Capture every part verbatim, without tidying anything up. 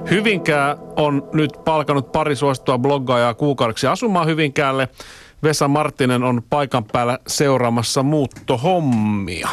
Hyvinkää on nyt palkannut pari suosittua bloggaajaa kuukaudeksi asumaan Hyvinkäälle. Vesa Marttinen on paikan päällä seuraamassa muuttohommia.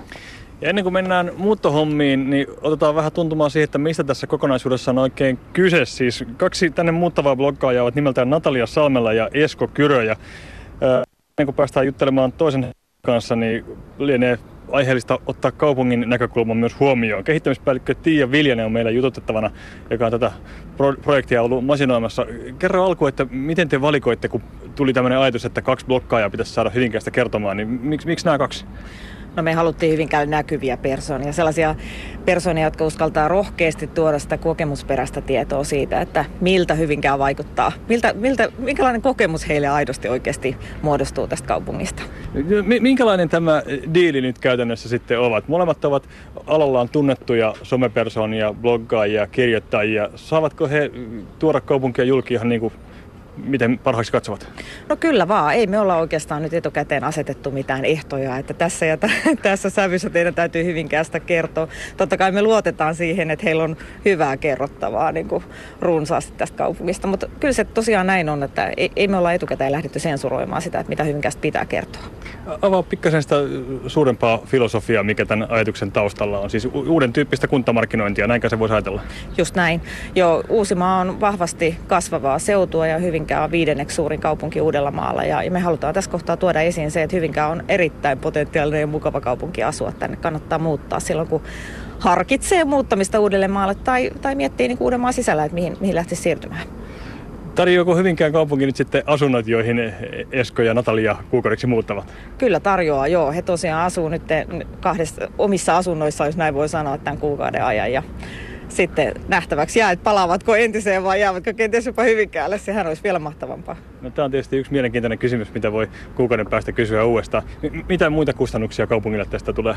Ja ennen kuin mennään muuttohommiin, niin otetaan vähän tuntumaan siihen, että mistä tässä kokonaisuudessa on oikein kyse. Siis kaksi tänne muuttavaa bloggaajaa ovat nimeltään Natalia Salmela ja Esko Kyrö. Ja, ää, ennen kuin päästään juttelemaan toisen kanssa, niin lienee aiheellista ottaa kaupungin näkökulman myös huomioon. Kehittämispäällikkö Tiia Viljanen on meillä jututettavana, joka on tätä pro- projektia ollut masinoimassa. Kerro alkuun, että miten te valikoitte, kun tuli tämmöinen ajatus, että kaksi bloggaajaa pitäisi saada Hyvinkäästä kertomaan, niin miksi, miksi nämä kaksi? No me haluttiin Hyvinkäälle näkyviä persoonia, sellaisia persoonia, jotka uskaltaa rohkeasti tuoda sitä kokemusperäistä tietoa siitä, että miltä Hyvinkää vaikuttaa, miltä, miltä, minkälainen kokemus heille aidosti oikeasti muodostuu tästä kaupungista. Minkälainen tämä diili nyt käytännössä sitten ovat? Molemmat ovat alallaan tunnettuja somepersoonia, bloggaajia, kirjoittajia. Saavatko he tuoda kaupunkia julki ihan niin kuin miten parhaaksi katsovat? No kyllä vaan. Ei me olla oikeastaan nyt etukäteen asetettu mitään ehtoja, että tässä ja t- tässä sävyssä teidän täytyy Hyvinkäästä kertoa. Totta kai me luotetaan siihen, että heillä on hyvää kerrottavaa niin kuin runsaasti tästä kaupungista, mutta kyllä se tosiaan näin on, että ei, ei me olla etukäteen lähdetty sensuroimaan sitä, että mitä Hyvinkäästä pitää kertoa. Avaa pikkasen sitä suurempaa filosofiaa, mikä tämän ajatuksen taustalla on. Siis uuden tyyppistä kuntamarkkinointia, näinkö se voisi ajatella? Just näin. Joo, Uusimaa on vahvasti kasvavaa seutua ja Hyvinkää on viidenneksi suurin kaupunki Uudellamaalla ja me halutaan tässä kohtaa tuoda esiin se, että Hyvinkää on erittäin potentiaalinen ja mukava kaupunki asua. Tänne kannattaa muuttaa silloin, kun harkitsee muuttamista Uudellemaalle tai, tai miettii niin Uudenmaan sisällä, että mihin, mihin lähtisi siirtymään. Tarjoako Hyvinkään kaupunki nyt sitten asunnot, joihin Esko ja Natalia kuukaudeksi muuttavat? Kyllä tarjoaa, joo. He tosiaan asuu nyt kahdessa omissa asunnoissa, jos näin voi sanoa, tämän kuukauden ajan. Ja sitten nähtäväksi jää, että palaavatko entiseen vai jäävätkö kenties jopa Hyvinkäälle. Sehän olisi vielä mahtavampaa. No, tämä on tietysti yksi mielenkiintoinen kysymys, mitä voi kuukauden päästä kysyä uudestaan. M- mitä muita kustannuksia kaupungille tästä tulee?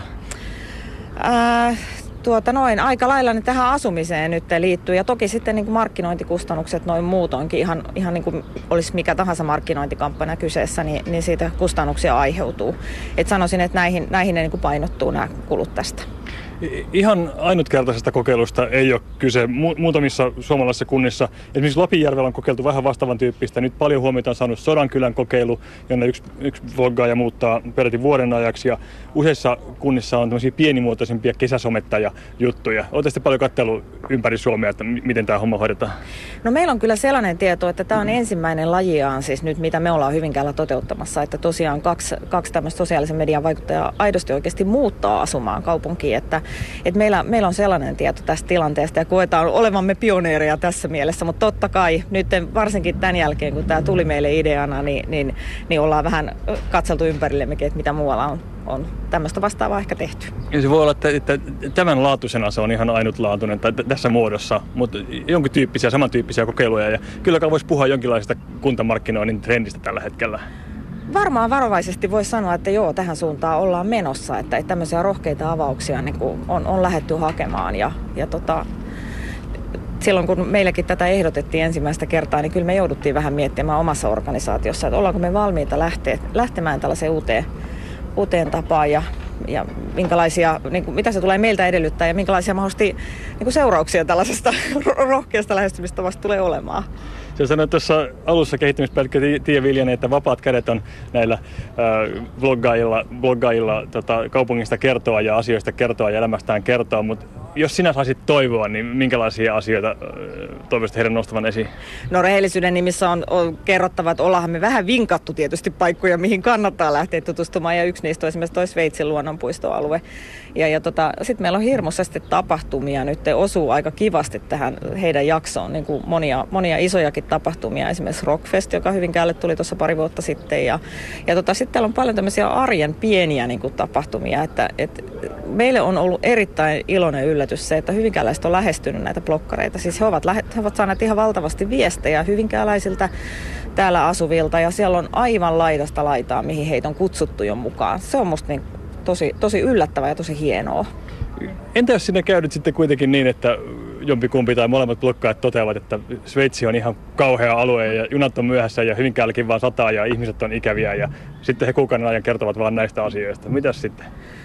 Äh, tuota noin, aika lailla niin tähän asumiseen nyt liittyy. Ja toki sitten niin kuin markkinointikustannukset noin muutoinkin, ihan, ihan niin kuin olisi mikä tahansa markkinointikampanja kyseessä, niin, niin siitä kustannuksia aiheutuu. Et sanoisin, että näihin, näihin ne niin kuin painottuu nämä kulut tästä. Ihan ainutkertaisesta kokeilusta ei ole kyse. Muutamissa suomalaisissa kunnissa, esimerkiksi Lapinjärvellä on kokeiltu vähän vastaavan tyyppistä. Nyt paljon huomiota on saanut Sodankylän kokeilu, jonne yksi, yksi vloggaaja muuttaa peräti vuoden ajaksi. Ja useissa kunnissa on tämmöisiä pienimuotoisempia kesäsometta-juttuja. Oletteko sitten paljon katsellut ympäri Suomea, että miten tämä homma hoidetaan? No meillä on kyllä sellainen tieto, että tämä on ensimmäinen lajiaan siis nyt, mitä me ollaan Hyvinkäällä toteuttamassa. Että tosiaan kaksi, kaksi tämmöistä sosiaalisen median vaikuttajaa aidosti oikeasti muuttaa asumaan kaupunkiin. Että Että meillä, meillä on sellainen tieto tästä tilanteesta ja koetaan olevamme pioneereja tässä mielessä, mutta totta kai nyt varsinkin tämän jälkeen, kun tämä tuli meille ideana, niin, niin, niin ollaan vähän katseltu ympärillemmekin, että mitä muualla on, on tämmöistä vastaavaa ehkä tehty. Ja se voi olla, että, että tämän laatuisena se on ihan ainutlaatuinen tai tässä muodossa, mutta jonkin tyyppisiä, samantyyppisiä kokeiluja ja kyllä kai voisi puhua jonkinlaisesta kuntamarkkinoinnin trendistä tällä hetkellä. Varmaan varovaisesti voisi sanoa, että joo, tähän suuntaan ollaan menossa, että tämmöisiä rohkeita avauksia niin kuin on, on lähdetty hakemaan. Ja, ja tota, silloin kun meilläkin tätä ehdotettiin ensimmäistä kertaa, niin kyllä me jouduttiin vähän miettimään omassa organisaatiossa, että ollaanko me valmiita lähteä, lähtemään tällaiseen uuteen, uuteen tapaan ja, ja minkälaisia, niin kuin, mitä se tulee meiltä edellyttää ja minkälaisia mahdollisesti niin kuin seurauksia tällaisesta rohkeasta lähestymistavasta tulee olemaan. Se sanoi tuossa alussa kehittämispäällikkö Tiia Viljanen, että vapaat kädet on näillä äh, vloggaajilla, vloggaajilla tota, kaupungista kertoa ja asioista kertoa ja elämästään kertoa, mutta jos sinä saisit toivoa, niin minkälaisia asioita äh, toivoisit heidän nostavan esiin? No rehellisyyden nimissä on, on kerrottava, että ollaanhan me vähän vinkattu tietysti paikkoja, mihin kannattaa lähteä tutustumaan ja yksi niistä on esimerkiksi toi Sveitsin luonnonpuistoalue. Ja, ja tota, sitten meillä on hirmuisesti tapahtumia nyt, osuu aika kivasti tähän heidän jaksoon, niin kuin monia, monia isojakin tapahtumia, esimerkiksi Rockfest, joka Hyvinkäälle tuli tuossa pari vuotta sitten. Ja, ja tota, sitten täällä on paljon tämmöisiä arjen pieniä niin kuin tapahtumia, että et meille on ollut erittäin iloinen yllätys se, että hyvinkääläiset on lähestynyt näitä blokkareita. Siis he ovat, he ovat saaneet ihan valtavasti viestejä hyvinkääläisiltä täällä asuvilta ja siellä on aivan laidasta laitaa, mihin heitä on kutsuttu jo mukaan. Se on musta niin tosi, tosi yllättävää ja tosi hienoa. Entä jos sinne käydyt sitten kuitenkin niin, että jompikumpi tai molemmat blokkaajat toteavat, että Sveitsi on ihan kauhea alue ja junat on myöhässä ja Hyvinkäälläkin vaan sataa ja ihmiset on ikäviä ja sitten he kuukauden ajan kertovat vaan näistä asioista. Mitäs sitten?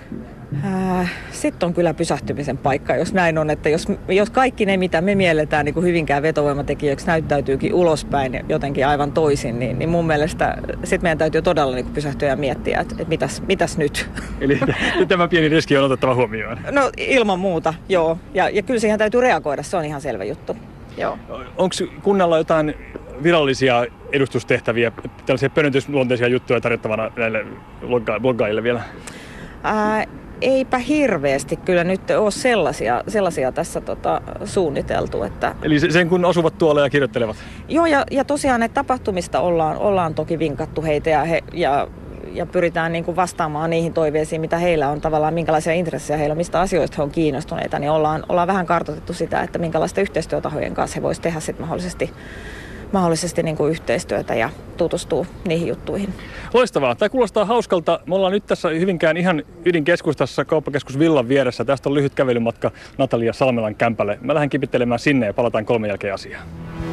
Sitten on kyllä pysähtymisen paikka, jos näin on, että jos, jos kaikki ne, mitä me mielletään niin kuin hyvinkään vetovoimatekijöiksi, näyttäytyykin ulospäin jotenkin aivan toisin, niin, niin mun mielestä sitten meidän täytyy todella niin kuin pysähtyä ja miettiä, että, että mitäs, mitäs nyt. Eli tämä pieni riski on otettava huomioon. No ilman muuta, joo. Ja, ja kyllä siihen täytyy reagoida, se on ihan selvä juttu. Onko kunnalla jotain virallisia edustustehtäviä, tällaisia pönötysluonteisia juttuja tarjottavana näille bloggaajille vielä? Ää, eipä hirveästi kyllä nyt ole sellaisia, sellaisia tässä tota, suunniteltu. Että... Eli sen kun asuvat tuolla ja kirjoittelevat? Joo, ja, ja tosiaan näitä tapahtumista ollaan, ollaan toki vinkattu heitä ja, he, ja, ja pyritään niin kuin vastaamaan niihin toiveisiin, mitä heillä on tavallaan, minkälaisia intressejä heillä on, mistä asioista he on kiinnostuneita, niin ollaan, ollaan vähän kartoitettu sitä, että minkälaista yhteistyötahojen kanssa he voisivat tehdä sitten mahdollisesti mahdollisesti niin kuin yhteistyötä ja tutustuu niihin juttuihin. Loistavaa. Tämä kuulostaa hauskalta. Me ollaan nyt tässä Hyvinkään ihan ydinkeskustassa, kauppakeskus Villan vieressä. Tästä on lyhyt kävelymatka Natalia Salmelan kämpälle. Mä lähden kipittelemään sinne ja palataan kolmen jälkeen asiaan.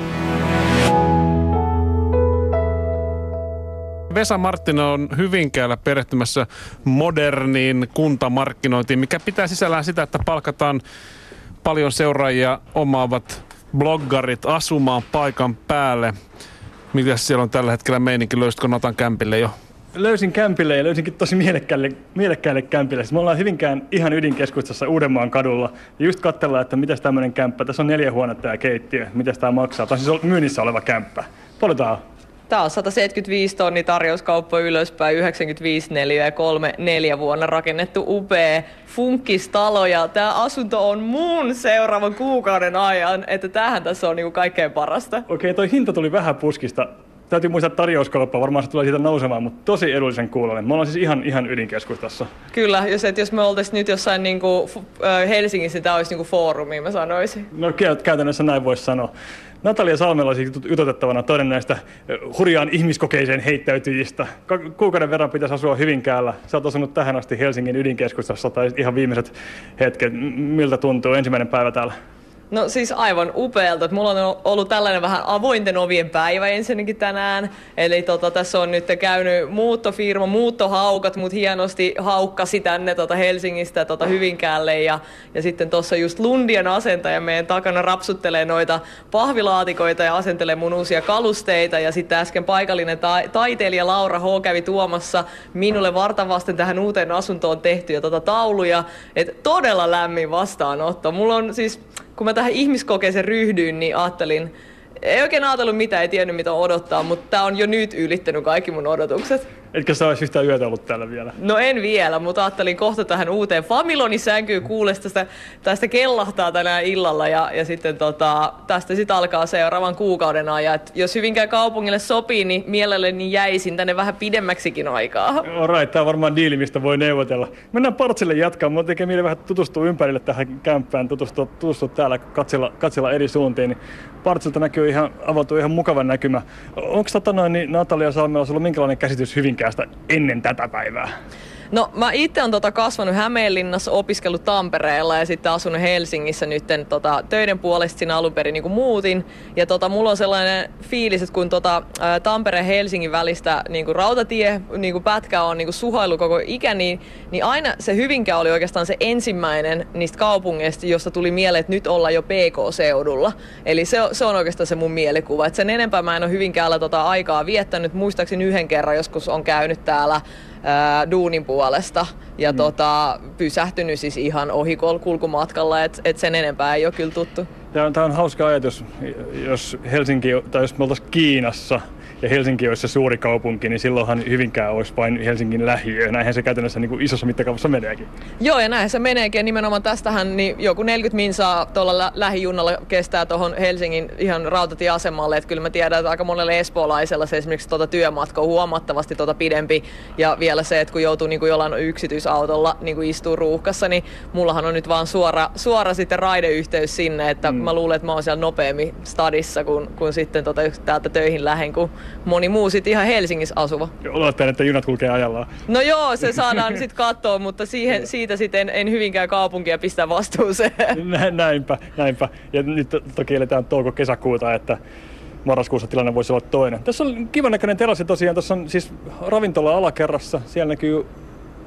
Vesa Marttinen on Hyvinkäällä perehtymässä moderniin kuntamarkkinointiin, mikä pitää sisällään sitä, että palkataan paljon seuraajia omaavat bloggarit asumaan paikan päälle. Mitäs siellä on tällä hetkellä meininki? Löysitkö Natan kämpille jo? Löysin kämpille ja löysinkin tosi mielekkäälle, mielekkäälle kämpille. Me ollaan Hyvinkään ihan ydinkeskustassa Uudenmaan kadulla. Ja just katsellaan, että mitäs tämmöinen kämppä. Tässä on neljä huonetta ja keittiö. Mitäs tää maksaa? Tämä on siis myynnissä oleva kämppä. Paljon tää on? Tämä on sata seitsemänkymmentäviisi tonni tarjouskauppa ylöspäin, yhdeksänkymmentäviisi neliötä ja kolme neljä vuonna rakennettu upea funkkistalo. Ja tämä asunto on mun seuraavan kuukauden ajan, että tämähän tässä on niinku kaikkein parasta. Okei, toi hinta tuli vähän puskista. Täytyy muistaa tarjouskauppa, varmaan se tulee siitä nousemaan, mutta tosi edullisen kuuloinen. Me ollaan siis ihan, ihan ydinkeskustassa. Kyllä, jos, et, jos me oltaisiin nyt jossain niinku, Helsingissä, niin tämä olisi niinku foorumi, mä sanoisin. No käytännössä näin voisi sanoa. Natalia Salmela olisi jututettavana toinen näistä hurjaan ihmiskokeiseen heittäytyjistä. Kuukauden verran pitäisi asua Hyvinkäällä. Sä oot asunut tähän asti Helsingin ydinkeskustassa tai ihan viimeiset hetket. Miltä tuntuu ensimmäinen päivä täällä? No siis aivan upealta. Mulla on ollut tällainen vähän avointen ovien päivä ensinnäkin tänään. Eli tota, tässä on nyt käynyt muuttofirma, muuttohaukat, mut hienosti haukkasi tänne tota Helsingistä tota Hyvinkäälle. Ja, ja sitten tuossa just Lundian asentaja meidän takana rapsuttelee noita pahvilaatikoita ja asentelee mun uusia kalusteita. Ja sitten äsken paikallinen ta- taiteilija Laura H. kävi tuomassa minulle vartavasten tähän uuteen asuntoon tehtyjä tota tauluja. Et todella lämmin vastaanotto. Mulla on siis... Kun mä tähän ihmiskokeeseen ryhdyin, niin ajattelin, ei oikein ajatellut mitään, ei tiennyt mitä odottaa, mutta tää on jo nyt ylittänyt kaikki mun odotukset. Etkä sä olisi yhtään yötä ollut täällä vielä? No en vielä, mutta ajattelin kohta tähän uuteen Familonin sänkyyn kuulesta tästä, tästä kellahtaa tänään illalla ja, ja sitten tota, tästä sitten alkaa seuraavan kuukauden ajan. Et jos Hyvinkään kaupungille sopii, niin mielelläni jäisin tänne vähän pidemmäksikin aikaa. Alright, tää on varmaan diili, mistä voi neuvotella. Mennään Partsille jatkaa, mulla tekee mieli vähän tutustua ympärille tähän kämppään, tutustua, tutustua täällä, katsella, katsella eri suuntiin. Niin Partsilta näkyy ihan, avautuu ihan mukava näkymä. Onko tota noin, niin Natalia Salmela, sulla minkälainen käsitys Hyvinkäästä ennen tätä päivää? No mä itse olen tota kasvanut Hämeenlinnassa, opiskellut Tampereella ja sitten asunut Helsingissä nytten tota, töiden puolesta siinä alun perin niin muutin. Ja tota, mulla on sellainen fiilis, että kun tota, ä, Tampereen ja Helsingin välistä niin rautatie niin pätkä on niin suhailu koko ikä, niin, niin aina se Hyvinkää oli oikeastaan se ensimmäinen niistä kaupungeista, josta tuli mieleen, että nyt ollaan jo P K-seudulla. Eli se, se on oikeastaan se mun mielikuva. Et sen enempää mä en ole Hyvinkäällä tota, aikaa viettänyt. Muistaakseni yhden kerran joskus on käynyt täällä Ää, duunin puolesta ja mm. tota, pysähtynyt siis ihan ohi kulkumatkalla, että et sen enempää ei ole kyllä tuttu. Tämä on, tämä on hauska ajatus, jos Helsinki, tai jos me oltaisiin Kiinassa ja Helsinki olisi se suuri kaupunki, niin silloinhan Hyvinkää olisi vain Helsingin lähiö. Näinhän se käytännössä niin kuin isossa mittakaavassa meneekin. Joo, ja näinhän se meneekin. Nimenomaan tästähän niin joku neljäkymmentä minsaa tuolla lä- lähijunnalla kestää tuohon Helsingin ihan rautatieasemalle. Että kyllä mä tiedän, että aika monelle espoolaisella se esimerkiksi tuota työmatka on huomattavasti tuota pidempi. Ja vielä se, että kun joutuu niin kuin jollain yksityisautolla niin kuin istuu ruuhkassa, niin mullahan on nyt vaan suora, suora sitten raideyhteys sinne. Että mm. mä luulen, että mä oon siellä nopeammin stadissa, kun, kun sitten tota, täältä töihin lähen, kun moni muu sitten ihan Helsingissä asuva. Olettaen, että junat kulkee ajallaan. No joo, se saadaan sitten katsoa, mutta siihen, siitä sitten en, en Hyvinkään kaupunkia pistä vastuuseen. Nä, näinpä, näinpä. Ja nyt toki eletään touko-kesäkuuta, että marraskuussa tilanne voisi olla toinen. Tässä on kivan näköinen terassi tosiaan. Tuossa on siis ravintola alakerrassa. Siellä näkyy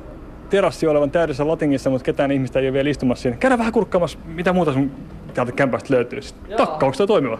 terassi olevan täydessä latingissa, mutta ketään ihmistä ei ole vielä istumassa siinä. Käydään vähän kurkkaamassa, mitä muuta sun täältä kämpästä löytyy. Takka, onko toi toimiva?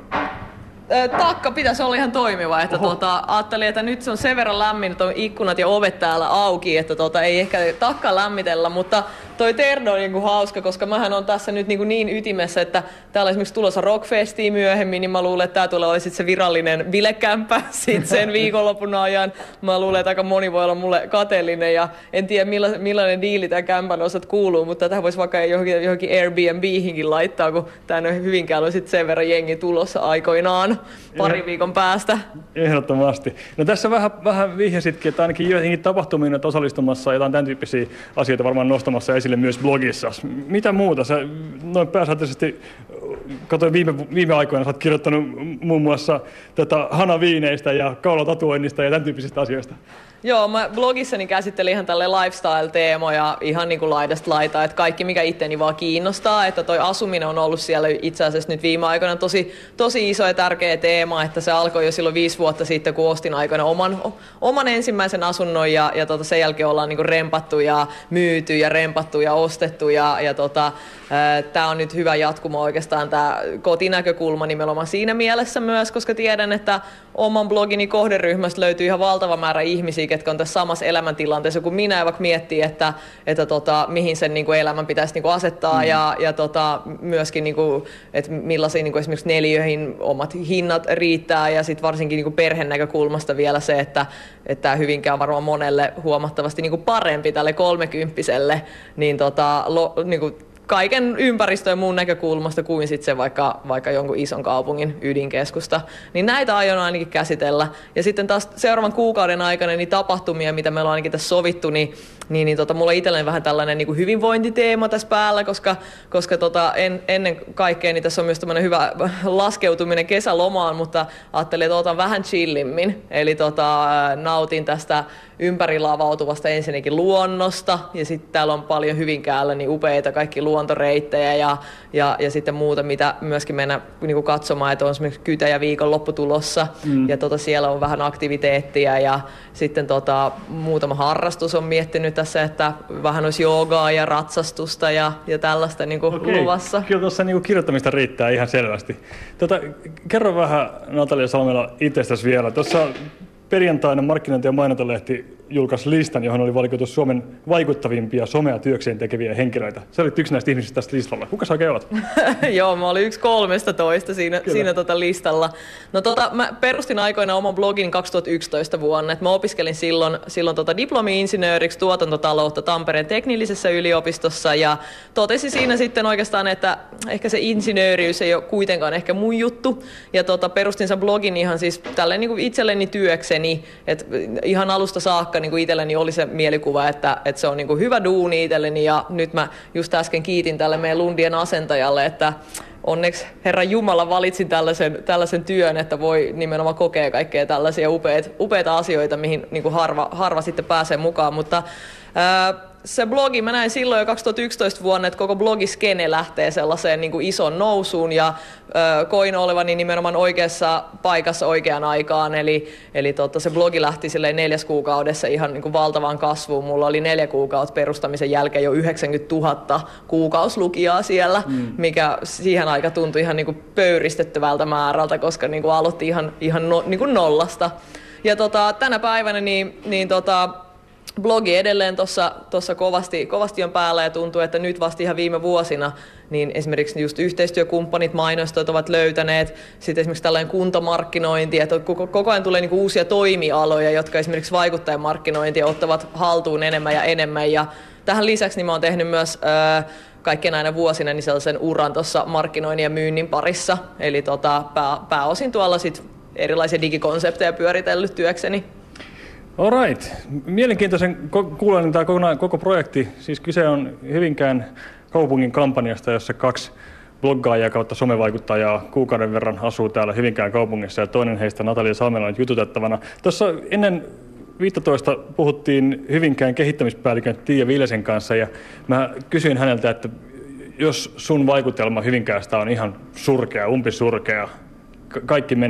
Takka pitäisi olla ihan toimiva, että tota, ajattelin, että nyt se on sen verran lämmin, että on ikkunat ja ovet täällä auki, että tota, ei ehkä takka lämmitellä, mutta toi Terno on niinku hauska, koska mähän on tässä nyt niinku niin ytimessä, että täällä on esimerkiksi tulossa Rockfestia myöhemmin, niin mä luulen, että tää tulee olla sit se virallinen bilekämpä sit sen viikonlopun ajan. Mä luulen, että aika moni voi olla mulle kateellinen ja en tiedä millainen, millainen diili tämän kämpän osat kuuluu, mutta tähän voisi vaikka johonkin, johonkin Airbnbihinkin laittaa, kun tänne Hyvinkäällä on sit sen verran jengi tulossa aikoinaan pari viikon päästä. Ehdottomasti. No tässä vähän, vähän vihjasitkin, että ainakin joihinkin tapahtumiin olet osallistumassa ja jotain tämän tyyppisiä asioita varmaan nostamassa esille myös blogissa. Mitä muuta? Sä noin pääsääntöisesti, katsoin viime, viime aikoina, sä oot kirjoittanut muun muassa tätä hanaviineistä ja kaulatatuoinnista ja tämän tyyppisistä asioista. Joo, mä blogissani käsittelin ihan tälle lifestyle-teemoja ihan niin kuin laidasta laitaa, että kaikki mikä itteni vaan kiinnostaa, että toi asuminen on ollut siellä itse asiassa nyt viime aikoina tosi, tosi iso ja tärkeä teema, että se alkoi jo silloin viisi vuotta sitten, kun ostin aikoina oman, oman ensimmäisen asunnon ja, ja tota, sen jälkeen ollaan niin kuin rempattu ja myyty ja rempattu ja ostettu ja, ja tota, tämä on nyt hyvä jatkumo oikeastaan tämä kotinäkökulma nimenomaan siinä mielessä myös, koska tiedän, että oman blogini kohderyhmästä löytyy ihan valtava määrä ihmisiä, ketkä on tässä samassa elämäntilanteessa kuin minä, ja vaikka miettii, että, että tota, mihin sen niin kuin elämän pitäisi niin kuin asettaa, mm. ja, ja tota, myöskin, niin kuin, että millaisiin niin kuin esimerkiksi neliöihin omat hinnat riittää, ja sitten varsinkin niin kuin perheen näkökulmasta vielä se, että tämä Hyvinkää on varmaan monelle huomattavasti niin kuin parempi tälle kolmekymppiselle, niin, tota, lo, niin kuin kaiken ympäristön ja muun näkökulmasta kuin sitten se vaikka, vaikka jonkun ison kaupungin ydinkeskusta. Niin näitä aion ainakin käsitellä. Ja sitten taas seuraavan kuukauden aikana niin tapahtumia, mitä meillä on ainakin tässä sovittu, niin, niin, niin tota, mulla on itselleen vähän tällainen niin kuin hyvinvointiteema tässä päällä, koska, koska tota, en, ennen kaikkea niin tässä on myös tämmöinen hyvä laskeutuminen kesälomaan, mutta ajattelin, että otan vähän chillimmin. Eli tota, nautin tästä ympärillä avautuvasta ensinnäkin luonnosta, ja sitten täällä on paljon Hyvinkäällä niin upeita kaikki luontoreittejä ja, ja, ja sitten muuta, mitä myöskin mennä niin kuin katsomaan, että on esimerkiksi Kytäjä viikonloppu tulossa, mm. ja tota, siellä on vähän aktiviteettia, ja sitten tota, muutama harrastus on miettinyt tässä, että vähän olisi joogaa ja ratsastusta ja, ja tällaista niin kuin Okei. luvassa. Kyllä tuossa niin kuin kirjoittamista riittää ihan selvästi. Tota, kerro vähän Natalia Salmela itsestäsi vielä. Tuossa perjantaina Markkinointi- ja mainontalehti julkaisi listan, johon oli valikoitu Suomen vaikuttavimpia somea työkseen tekeviä henkilöitä. Sä olit yksi näistä ihmisistä tästä listalla. Kuka sä oikein olet? Joo, mä olin yksi kolmesta toista siinä, siinä tota listalla. No tota, mä perustin aikoina oman blogin kaksituhattayksitoista vuonna. Et mä opiskelin silloin, silloin tota diplomi-insinööriksi tuotantotaloutta Tampereen teknillisessä yliopistossa ja totesin siinä sitten oikeastaan, että ehkä se insinööriys ei ole kuitenkaan ehkä mun juttu. Ja tota, perustin sen blogin ihan siis tälleen niin kuin itselleni työkseni, että ihan alusta saakka niin kuin itselleni oli se mielikuva, että, että se on niin kuin hyvä duuni itselleni, ja nyt mä just äsken kiitin tälle meidän Lundien asentajalle, että onneksi Herran Jumala valitsin tällaisen, tällaisen työn, että voi nimenomaan kokea kaikkea tällaisia upeita, upeita asioita, mihin niin kuin harva, harva sitten pääsee mukaan, mutta ää, se blogi, mä näin silloin jo kaksituhattayksitoista vuonna, että koko blogiskene lähtee sellaiseen niin kuin ison nousuun, ja ö, koin olevani nimenomaan oikeassa paikassa oikeaan aikaan, eli, eli totta, se blogi lähti silleen neljäs kuukaudessa ihan niin kuin valtavaan kasvuun. Mulla oli neljä kuukautta perustamisen jälkeen jo yhdeksänkymmentätuhatta kuukausilukijaa siellä, mm. mikä siihen aika tuntui ihan niin kuin pöyristettävältä määrältä, koska niin kuin aloitti ihan, ihan no, niin kuin nollasta. Ja tota, tänä päivänä niin, niin tota, blogi edelleen tuossa kovasti, kovasti on päällä, ja tuntuu, että nyt vasta ihan viime vuosina niin esimerkiksi just yhteistyökumppanit, mainostajat ovat löytäneet, sitten esimerkiksi tällainen kuntamarkkinointi, että koko, koko ajan tulee niinku uusia toimialoja, jotka esimerkiksi vaikuttajamarkkinointia ottavat haltuun enemmän ja enemmän, ja tähän lisäksi niin mä oon tehnyt myös ää, kaikkien näinä vuosina niin sellaisen uran tuossa markkinoinnin ja myynnin parissa, eli tota, pää, pääosin tuolla sit erilaisia digikonsepteja pyöritellyt työkseni. Alright. Mielenkiintoisen kuulen tämä koko, koko projekti. Siis kyse on Hyvinkään kaupungin kampanjasta, jossa kaksi bloggaajaa kautta somevaikuttajaa kuukauden verran asuu täällä Hyvinkään kaupungissa, ja toinen heistä, Natalia Salmela, on jututettavana. Tuossa ennen viisitoista puhuttiin Hyvinkään kehittämispäällikön Tiia Vilesen kanssa, ja mä kysyin häneltä, että jos sun vaikutelma Hyvinkäästä on ihan surkea, umpisurkea, kaikki menee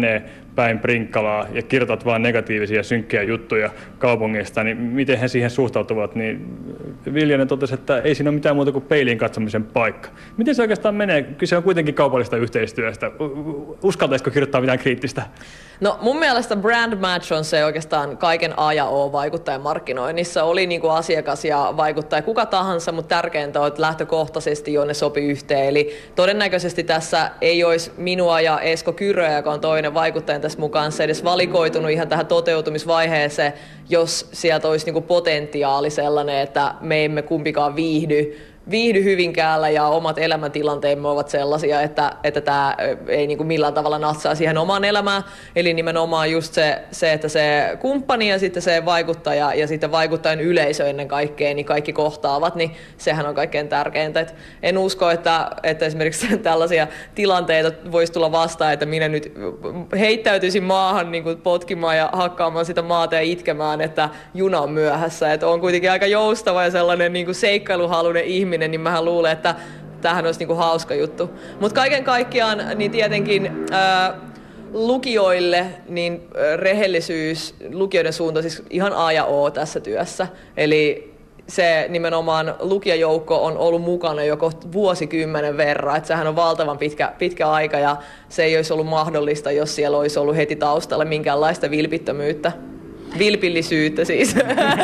päin Prinkkalaa ja kirjoitat vain negatiivisia synkkiä juttuja kaupungista, niin miten he siihen suhtautuvat, niin Viljanen totesi, että ei siinä ole mitään muuta kuin peiliin katsomisen paikka. Miten se oikeastaan menee? Kyse on kuitenkin kaupallista yhteistyöstä. Uskaltaisiko kirjoittaa mitään kriittistä? No mun mielestä brand match on se oikeastaan kaiken A ja O vaikuttajan markkinoinnissa. Oli niinku asiakas ja vaikuttaja kuka tahansa, mutta tärkeintä on, että lähtökohtaisesti jo ne sopii yhteen. Eli todennäköisesti tässä ei olisi minua ja Esko Kyröä, joka on toinen vaikuttaja tässä mukaan, se edes valikoitunut ihan tähän toteutumisvaiheeseen, jos sieltä olisi niinku potentiaali sellainen, että me emme kumpikaan viihdy. viihdy Hyvinkäällä ja omat elämäntilanteemme ovat sellaisia, että, että tämä ei niin kuin millään tavalla natsaa siihen omaan elämään. Eli nimenomaan just se, se, että se kumppani ja sitten se vaikuttaja ja sitten vaikuttajan yleisö ennen kaikkea, niin kaikki kohtaavat, niin sehän on kaikkein tärkeintä. Et en usko, että, että esimerkiksi tällaisia tilanteita voisi tulla vastaan, että minä nyt heittäytyisin maahan niin kuin potkimaan ja hakkaamaan sitä maata ja itkemään, että juna on myöhässä. Et on kuitenkin aika joustava ja sellainen niin kuin seikkailuhaluinen ihminen, niin mähän luulen, että tämähän olisi niinku hauska juttu. Mutta kaiken kaikkiaan niin tietenkin ää, lukijoille niin rehellisyys, lukijoiden suunta siis ihan A ja O tässä työssä. Eli se nimenomaan lukijajoukko on ollut mukana joko vuosikymmenen verran, että sehän on valtavan pitkä, pitkä aika ja se ei olisi ollut mahdollista, jos siellä olisi ollut heti taustalla minkäänlaista vilpittömyyttä. Vilpillisyyttä siis.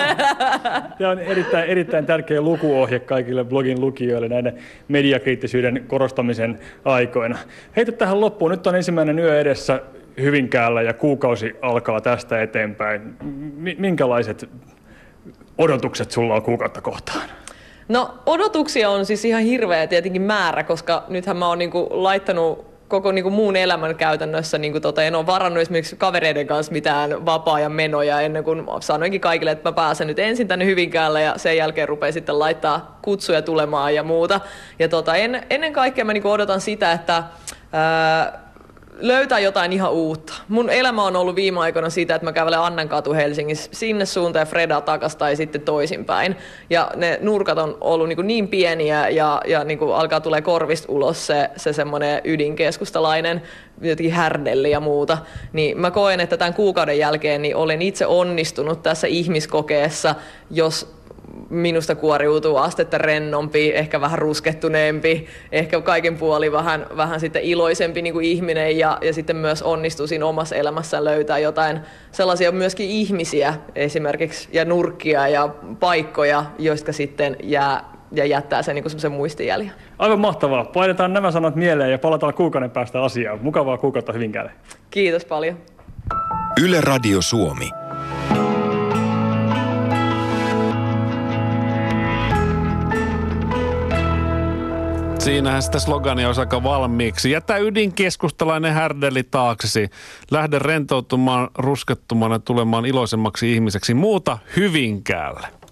Tämä on erittäin, erittäin tärkeä lukuohje kaikille blogin lukijoille näiden mediakriittisyyden korostamisen aikoina. Heitä tähän loppuun. Nyt on ensimmäinen yö edessä Hyvinkäällä ja kuukausi alkaa tästä eteenpäin. Minkälaiset odotukset sulla on kuukautta kohtaan? No odotuksia on siis ihan hirveä tietenkin määrä, koska nythän mä oon niinku laittanut koko niin kuin muun elämän käytännössä, niin kuin tota, en ole varannut esimerkiksi kavereiden kanssa mitään vapaa-ajan menoja ennen kuin sanoinkin kaikille, että mä pääsen nyt ensin tänne Hyvinkäälle ja sen jälkeen rupean sitten laittaa kutsuja tulemaan ja muuta. Ja tota, en, ennen kaikkea mä niin kuin odotan sitä, että ää, löytää jotain ihan uutta. Mun elämä on ollut viime aikoina siitä, että mä kävelen Annankatu Helsingissä sinne suuntaan ja Freda takas tai sitten toisinpäin. Ja ne nurkat on ollut niin, niin pieniä ja, ja niin alkaa tulee korvista ulos se, se semmoinen ydinkeskustalainen jotenkin härdelli ja muuta. Niin mä koen, että tämän kuukauden jälkeen niin olen itse onnistunut tässä ihmiskokeessa, jos minusta kuoriutuu astetta rennompi, ehkä vähän ruskettuneempi, ehkä kaiken puoli vähän, vähän sitten iloisempi niin kuin ihminen ja, ja sitten myös onnistuu siinä omassa elämässä löytää jotain sellaisia myöskin ihmisiä esimerkiksi ja nurkkia ja paikkoja, joista sitten jää ja jättää sen niin semmoisen muistijäljen. Aivan mahtavaa. Painetaan nämä sanat mieleen ja palataan kuukauden päästä asiaan. Mukavaa kuukautta Hyvinkäälle. Kiitos paljon. Yle Radio Suomi. Siinähän sitä slogania olisi aika valmiiksi. Jätä ydinkeskustalainen härdelli taaksesi. Lähde rentoutumaan, ruskettumaan ja tulemaan iloisemmaksi ihmiseksi. Muuta Hyvinkäälle.